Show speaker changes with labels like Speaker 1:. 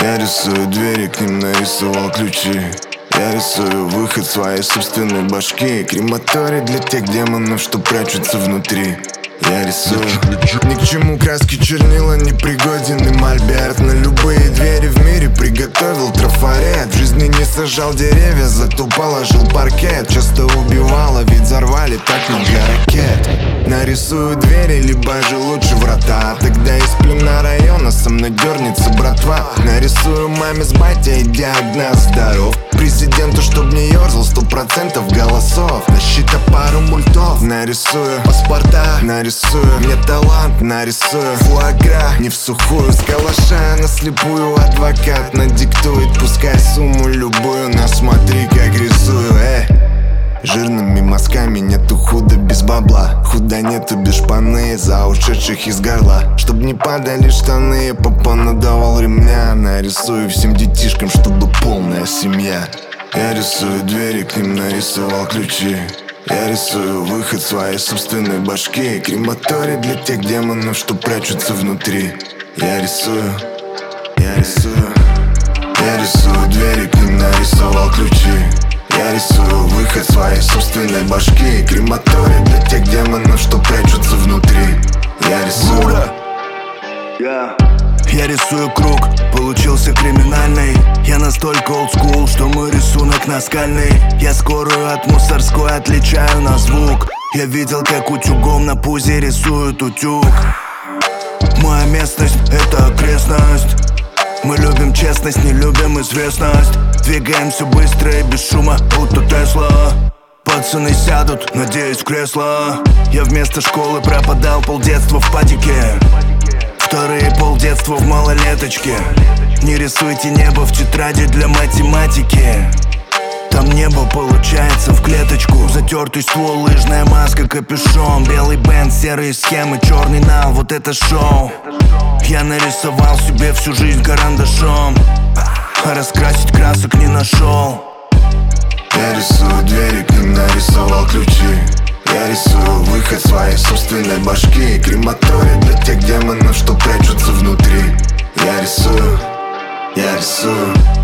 Speaker 1: Я рисую двери, к ним нарисовал ключи. Я рисую выход своей собственной башки. Крематорий для тех демонов, что прячутся внутри. Я рисую. Ни к чему краски чернила не пригоден. И мольберт на любые двери в мире приготовил трафарет. В жизни не сажал деревья, зато положил паркет. Часто убивало, ведь взорвали так много ракет. Нарисую двери, либо же лучше врата. Тогда из плена района со мной дернется братва. Нарисую маме с батей диагноз здоров. Президенту, чтоб не ерзал 100% голосов. Защита пару мультов. Нарисую паспорта, нарисую мне талант, нарисую фуагра. Не в сухую, с калаша на слепую. Адвокат надиктует, пускай сумму любую. Но смотри, как рисую, Жирными мазками нету худа без бабла. Худа нету без шпаны за ушедших из горла. Чтоб не падали штаны, папа надавал ремня. Нарисую всем детишкам, чтобы полная семья. Я рисую двери, к ним нарисовал ключи. Я рисую выход своей собственной башки. Крематорий для тех демонов, что прячутся внутри. Я рисую, я рисую. Я рисую двери, к ним нарисовал ключи. Я рисую выход своей собственной башки. Крематорий для тех демонов, что прячутся внутри. Я рисую.
Speaker 2: Я рисую круг, получился криминальный. Я настолько олдскул, что мой рисунок наскальный. Я скорую от мусорской отличаю на звук. Я видел, как утюгом на пузе рисуют утюг. Моя местность — это окрестность. Мы любим честность, не любим известность. Двигаемся быстро и без шума, будто Тесла. Пацаны сядут, надеюсь, в кресло. Я вместо школы пропадал полдетства в падике. Вторые полдетства в малолеточке. Не рисуйте небо в тетради для математики. Там небо получается в клеточку. Затертый ствол, лыжная маска, капюшон. Белый бенд, серые схемы, черный нал, вот это шоу. Я нарисовал себе всю жизнь карандашом, а раскрасить красок не нашел.
Speaker 1: Я рисую двери, к ним нарисовал ключи. Я рисую выход своей собственной башки. Крематорий для тех демонов, что прячутся внутри. Я рисую, я рисую.